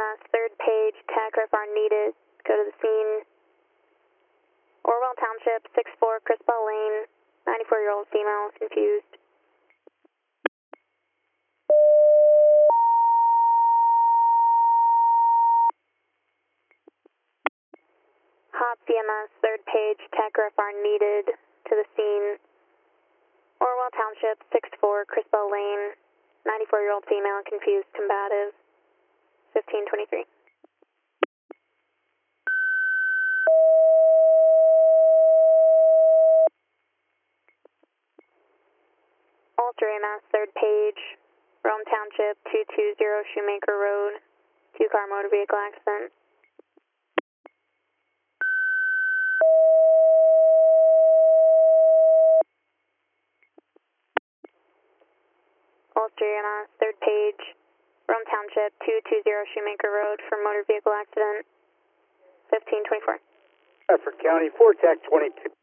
EMS, third page, TAC RFR needed. Go to the scene. Orwell Township, 6-4, Criswell Lane, 94-year-old female, confused. Hop EMS, third page, TAC RFR needed. To the scene. Orwell Township, 6-4, Criswell Lane, 94-year-old female, confused, combative, 1523. Ulster EMS, third page, Rome Township, 220 Shoemaker Road, two-car motor vehicle accident. Ulster EMS, third page, Rome Township, 220 Shoemaker Road for motor vehicle accident, 1524. Effort County, 4 TAC 22.